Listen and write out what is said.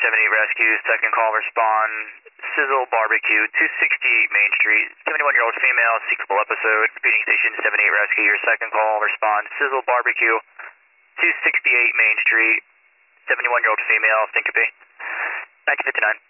Rescue, second call, respond. Sizzle Barbecue, 268 Main Street. 71-year-old female, seekable episode. Repeating station 78 Rescue, your second call, respond. Sizzle Barbecue, 268 Main Street. 71-year-old female, syncope. 1959.